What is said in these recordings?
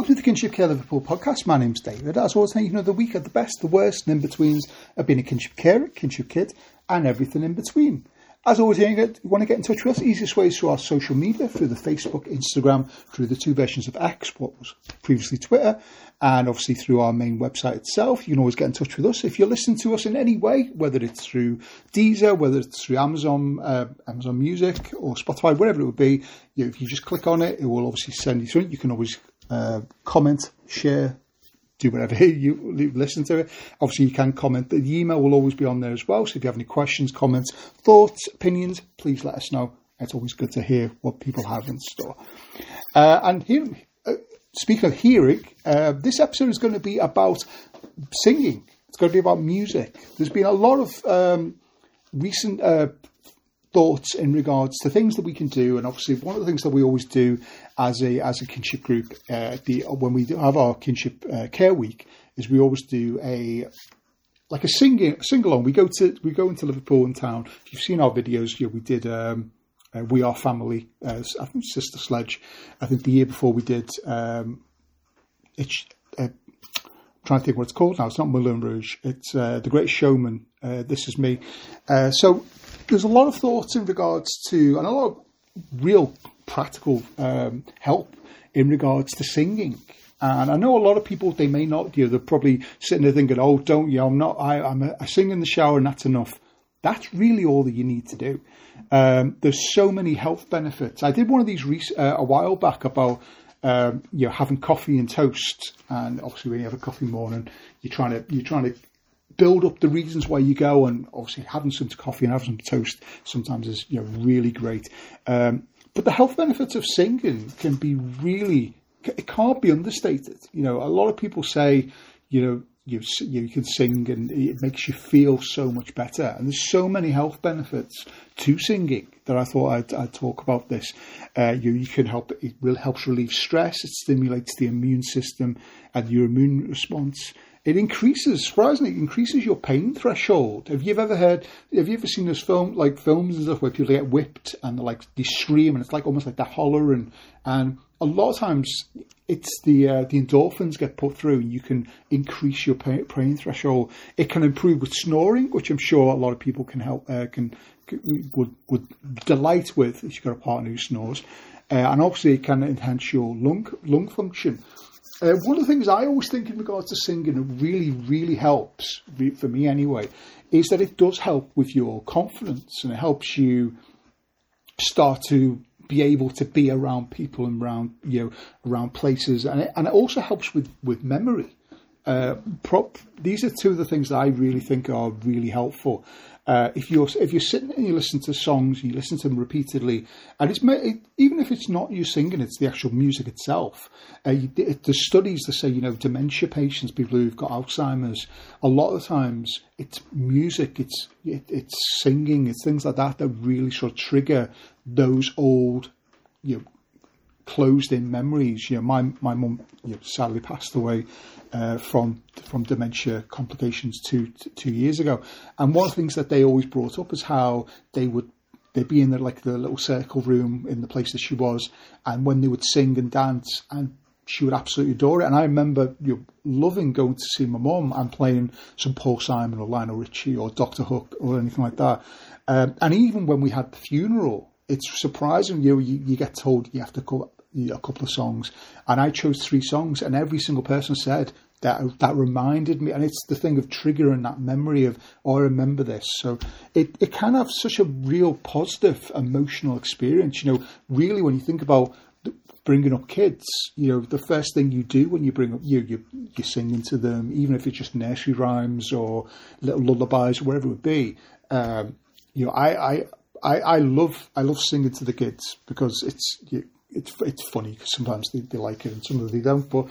welcome to the Kinship Care Liverpool podcast. My name's David. As always, you know the week of the best, the worst, and in-betweens of being a kinship carer, kinship kid, and everything in between. As always, you want to get in touch with us, easiest way is through our social media, through the Facebook, Instagram, through the two versions of X, what was previously Twitter, and obviously through our main website itself. You can always get in touch with us. If you're listening to us in any way, whether it's through Deezer, whether it's through Amazon Music or Spotify, whatever it would be, if you just click on it, it will obviously send you through it. You can always comment, share, do whatever you listen to it. Obviously, you can comment. The email will always be on there as well. So if you have any questions, comments, thoughts, opinions, please let us know. It's always good to hear what people have in store. And here, speaking of hearing, this episode is going to be about singing. It's going to be about music. There's been a lot of recent thoughts in regards to things that we can do, and obviously one of the things that we always do as a kinship group, when we have our kinship care week, is we always do a sing along. We go into Liverpool and town. If you've seen our videos, we did We Are Family. I think Sister Sledge. I think the year before we did I'm trying to think what it's called now. It's not Moulin Rouge. It's The Great Showman. This Is Me. So there's a lot of thoughts in regards to, and a lot of real practical help in regards to singing. And I know a lot of people, they may not, they're probably sitting there thinking, oh, I sing in the shower and that's enough. That's really all that you need to do. There's so many health benefits. I did one of these a while back about having coffee and toast, and obviously when you have a coffee morning, you're trying to build up the reasons why you go, and obviously having some coffee and having some toast sometimes is really great. But the health benefits of singing can be it can't be understated. A lot of people say you can sing and it makes you feel so much better, and there's so many health benefits to singing that I thought I'd talk about this. You can help. It will help relieve stress. It stimulates the immune system and your immune response. It surprisingly increases your pain threshold. Have you ever seen this films and stuff where people get whipped and they scream, and it's almost like they're hollering, and a lot of times it's the endorphins get put through, and you can increase your pain threshold. It can improve with snoring, which I'm sure a lot of people can help would delight with if you've got a partner who snores, and obviously it can enhance your lung function. One of the things I always think in regards to singing that really, really helps, for me anyway, is that it does help with your confidence, and it helps you start to be able to be around people and around places, and it also helps with memory. These are two of the things that I really think are really helpful. If you're sitting and you listen to songs, you listen to them repeatedly, and even if it's not you singing, it's the actual music itself. There's studies that say, dementia patients, people who've got Alzheimer's, a lot of times it's music, it's singing, it's things like that really sort of trigger those old, closed-in memories. My mum sadly passed away from dementia complications two years ago, and one of the things that they always brought up is how they'd be in the little circle room in the place that she was, and when they would sing and dance, and she would absolutely adore it. And I remember loving going to see my mum and playing some Paul Simon or Lionel Richie or Dr. Hook or anything like that. And even when we had the funeral, it's surprising. You get told you have to cover a couple of songs, and I chose 3 songs, and every single person said that reminded me, and it's the thing of triggering that memory of, oh, I remember this. So it can have such a real positive emotional experience. Really, when you think about bringing up kids, the first thing you do when you bring up you're singing to them, even if it's just nursery rhymes or little lullabies or whatever it would be. I love singing to the kids because it's funny, because sometimes they like it and sometimes they don't. But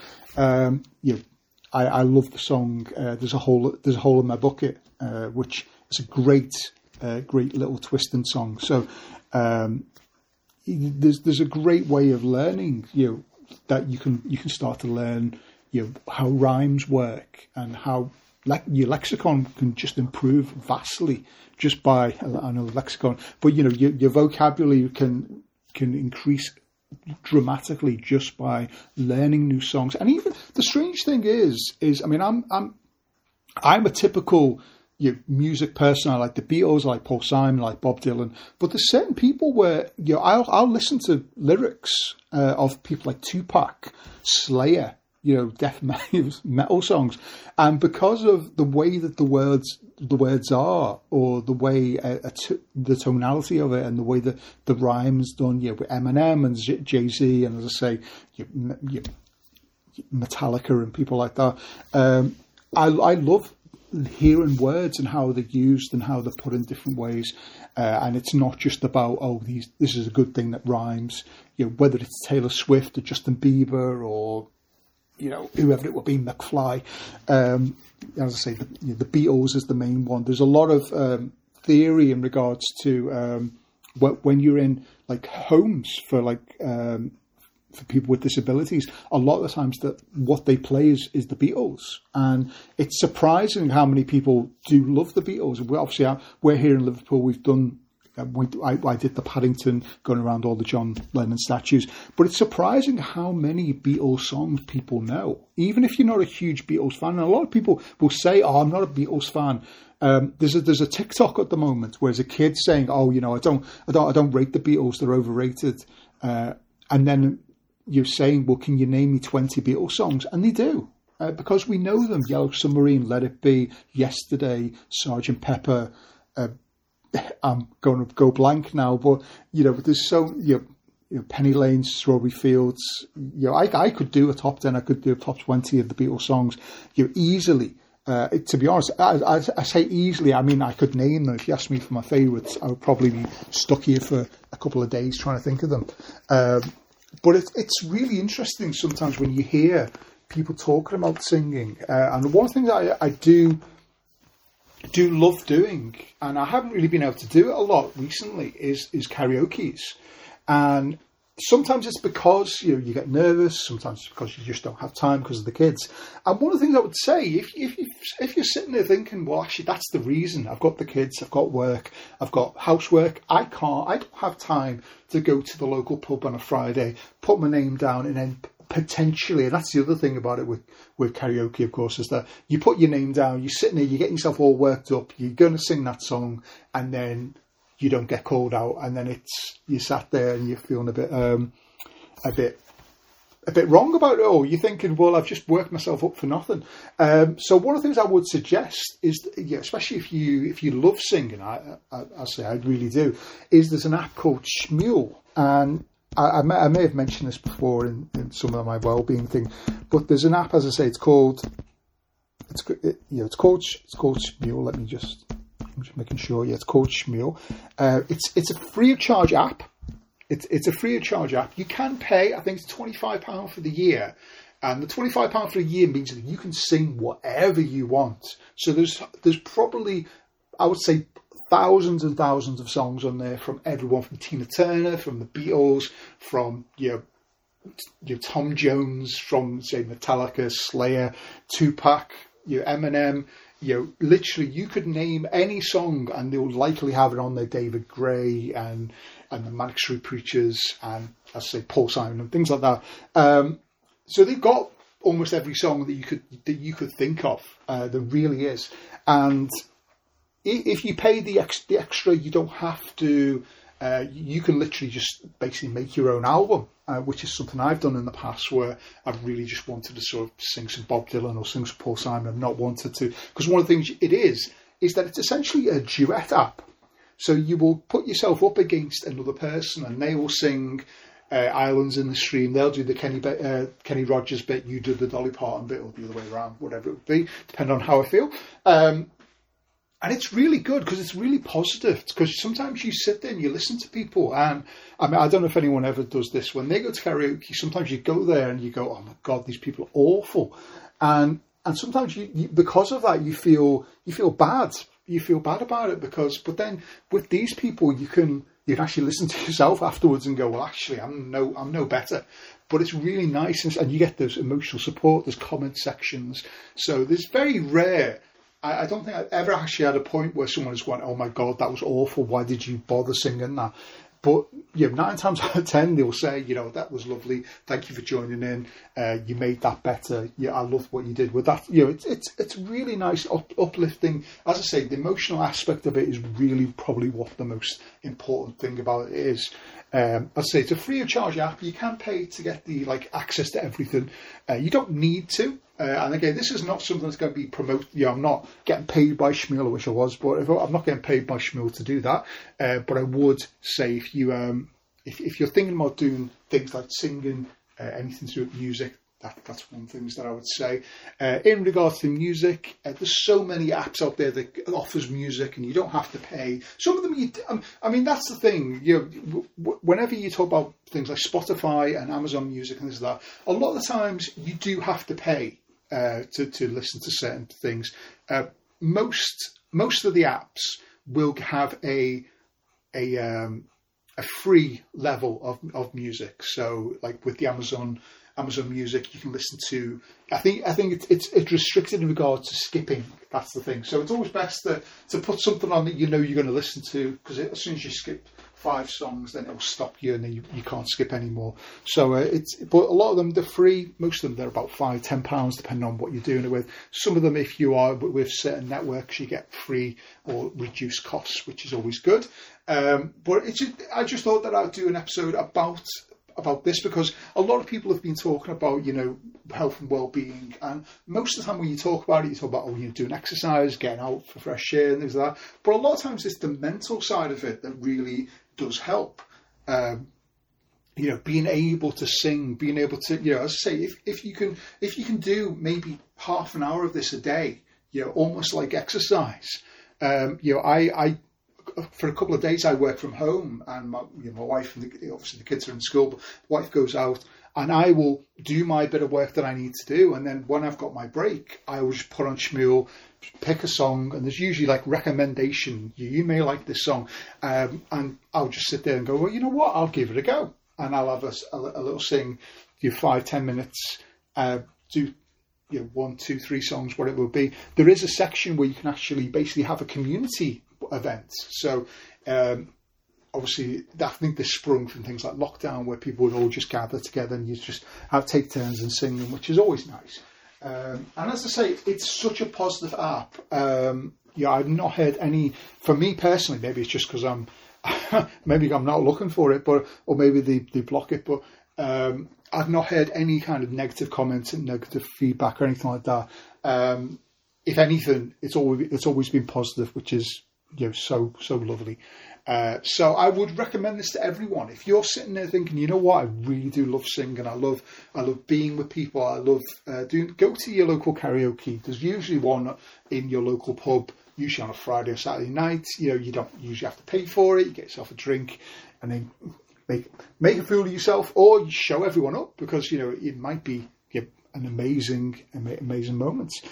I love the song. There's a hole in my bucket, which is a great little twisting song. So there's a great way of learning. That you can start to learn. How rhymes work and how your lexicon can just improve vastly just by, I know lexicon, but your vocabulary can increase dramatically just by learning new songs. And even the strange thing is I mean, I'm a typical music person. I like the Beatles, I like Paul Simon, I like Bob Dylan. But there's certain people where I'll listen to lyrics of people like Tupac, Slayer, death metal songs, and because of the way that the words are, or the way the tonality of it, and the way that the rhymes done, with Eminem and Jay-Z, and as I say, Metallica and people like that. I love hearing words and how they're used and how they're put in different ways, and it's not just about this is a good thing that rhymes. Whether it's Taylor Swift or Justin Bieber or whoever it would be, McFly. As I say, the Beatles is the main one. There's a lot of theory in regards to when you're in like homes for people with disabilities. A lot of the times that what they play is the Beatles, and it's surprising how many people do love the Beatles. We're here in Liverpool. We've done. I did the Paddington, going around all the John Lennon statues. But it's surprising how many Beatles songs people know, even if you're not a huge Beatles fan. And a lot of people will say, "Oh, I'm not a Beatles fan." There's a TikTok at the moment where there's a kid saying, "Oh, I don't rate the Beatles; they're overrated." And then you're saying, "Well, can you name me 20 Beatles songs?" And they do. Because we know them: Yellow Submarine, Let It Be, Yesterday, Sergeant Pepper. I'm going to go blank now, but there's so Penny Lane, Strawberry Fields. I could do a top 10. I could do a top 20 of the Beatles songs. Easily. To be honest, I say easily. I mean, I could name them. If you asked me for my favourites, I would probably be stuck here for a couple of days trying to think of them. But it's really interesting sometimes when you hear people talking about singing. And one thing that I do love doing, and I haven't really been able to do it a lot recently, is karaoke's. And sometimes it's because you get nervous, sometimes it's because you just don't have time because of the kids. And one of the things I would say, if you're sitting there thinking, well, actually that's the reason, I've got the kids, I've got work, I've got housework, I don't have time to go to the local pub on a Friday, put my name down, and then potentially, and that's the other thing about it with karaoke, of course, is that you put your name down, you're sitting there, you're getting yourself all worked up, you're going to sing that song, and then you don't get called out, and then you sat there and you're feeling a bit wrong about it all. You're thinking, well, I've just worked myself up for nothing. So one of the things I would suggest is, especially if you love singing, I say I really do, is there's an app called Shmuel, and I may have mentioned this before in some of my well-being thing, but there's an app, as I say, it's called Shmuel. I'm just making sure. Yeah, it's called Shmuel. It's a free of charge app. It's a free of charge app. You can pay, I think it's £25 for the year, and the £25 for the year means that you can sing whatever you want. So there's probably, I would say, thousands and thousands of songs on there, from everyone from Tina Turner, from the Beatles, from Tom Jones, from say Metallica, Slayer, Tupac, Eminem. Literally, you could name any song and they'll likely have it on there. David Gray and the Manic Street Preachers, and I say Paul Simon and things like that. So they've got almost every song that you could think of. There really is. And if you pay the extra, you don't have to. You can literally just basically make your own album, which is something I've done in the past, where I've really just wanted to sort of sing some Bob Dylan or sing some Paul Simon. I've not wanted to, because one of the things it is that it's essentially a duet app. So you will put yourself up against another person, and they will sing Islands in the Stream. They'll do the Kenny Rogers bit, you do the Dolly Parton bit, or the other way around, whatever it would be, depending on how I feel. And it's really good because it's really positive, because sometimes you sit there and you listen to people, and I mean, I don't know if anyone ever does this. When they go to karaoke, sometimes you go there and you go, oh my God, these people are awful. And sometimes you because of that, you feel bad. You feel bad about it but then with these people, you can actually listen to yourself afterwards and go, well, actually, I'm no better. But it's really nice, and you get those emotional support. There's comment sections. So there's very rare. I don't think I've ever actually had a point where someone has gone, oh my God, that was awful. Why did you bother singing that? But 9 times out of 10, they'll say, that was lovely. Thank you for joining in. You made that better. Yeah, I love what you did with that. It's really nice, uplifting. As I say, the emotional aspect of it is really probably what the most important thing about it is. As I say, it's a free of charge app. You can pay to get the access to everything. You don't need to. And again, this is not something that's going to be promoted. I'm not getting paid by Shmuel. I wish I was, but I'm not getting paid by Shmuel to do that. But I would say if you're thinking about doing things like singing, anything to do with music, that's one of the things that I would say. In regards to music, there's so many apps out there that offers music, and you don't have to pay. Some of them, that's the thing. Whenever you talk about things like Spotify and Amazon Music and this and that, a lot of the times you do have to pay to listen to certain things. Most of the apps will have a free level of music. So, like with the Amazon Music, you can listen to. I think it's restricted in regard to skipping. That's the thing. So it's always best to put something on that you're going to listen to, because as soon as you skip 5 songs, then it'll stop you, and then you can't skip anymore. So but a lot of them, they're free. Most of them, they're about £5-10, depending on what you're doing it with. Some of them, if you are with certain networks, you get free or reduced costs, which is always good. But I just thought that I'd do an episode about this, because a lot of people have been talking about health and well-being, and most of the time when you talk about it, you talk about doing exercise, getting out for fresh air and things like that. But a lot of times it's the mental side of it that really does help. Being able to sing, being able to, as I say, if you can do maybe half an hour of this a day, almost like exercise. I for a couple of days I work from home, and my wife and obviously the kids are in school, but the wife goes out, and I will do my bit of work that I need to do, and then when I've got my break, I will just put on Shmuel, pick a song, and there's usually recommendation. You may like this song, and I'll just sit there and go, well, you know what, I'll give it a go, and I'll have a little sing, 5-10 minutes, do 1, 2, 3 songs, what it will be. There is a section where you can actually basically have a community event. So obviously I think this sprung from things like lockdown, where people would all just gather together and you just take turns and singing, which is always nice. And as I say, it's such a positive app. I've not heard any, for me personally, maybe it's just because maybe I'm not looking for it, or maybe they block it, but I've not heard any kind of negative comments and negative feedback or anything like that. If anything, it's always been positive, which is so lovely. So I would recommend this to everyone. If you're sitting there thinking, you know what, I really do love singing, I love being with people, I love go to your local karaoke. There's usually one in your local pub, usually on a Friday or Saturday night. You don't usually have to pay for it. You get yourself a drink, and then make a fool of yourself, or you show everyone up, because it might be an amazing moments.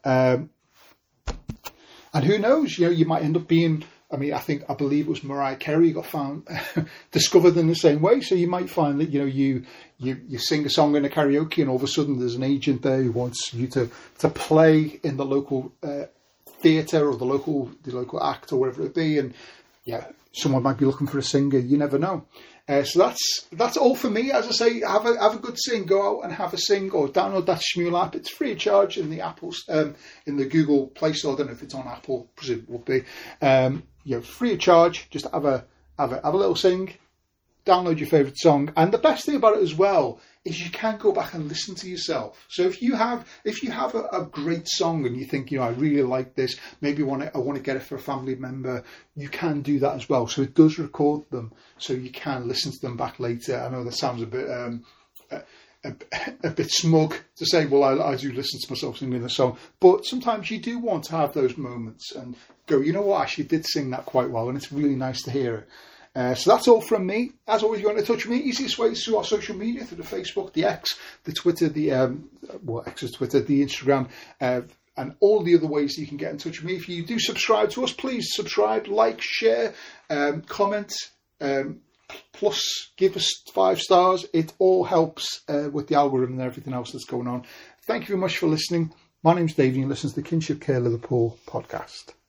And who knows, you might end up being, I believe it was Mariah Carey got found, discovered in the same way. So you might find that, you sing a song in a karaoke, and all of a sudden there's an agent there who wants you to play in the local theatre, or the local act, or whatever it be. And someone might be looking for a singer. You never know. So that's all for me. As I say, have a good sing. Go out and have a sing, or download that Shmuel app. It's free of charge in the in the Google Play Store. I don't know if it's on Apple. Presume it would be. Free of charge. Just have a little sing. Download your favourite song, and the best thing about it as well is you can go back and listen to yourself. So if you have a great song and you think, I really like this, maybe I want to get it for a family member, you can do that as well. So it does record them, so you can listen to them back later. I know that sounds a bit smug to say, well, I do listen to myself singing a song, but sometimes you do want to have those moments and go, you know what, I actually did sing that quite well, and it's really nice to hear it. So that's all from me. As always, you want to touch me, easiest way is through our social media, through the Facebook, the X, the Twitter, X is Twitter, the Instagram, and all the other ways that you can get in touch with me. If you do subscribe to us, please subscribe, like, share, comment, plus give us 5 stars. It all helps with the algorithm and everything else that's going on. Thank you very much for listening. My name's Dave, and you listen to the Kinship Care Liverpool podcast.